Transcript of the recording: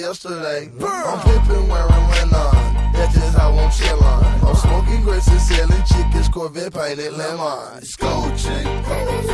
yesterday. I'm pimping wearing Lennon. That's just how I'm chillin'. I'm smoking grapes and selling chickens, Corvette painted lemon. Scotching.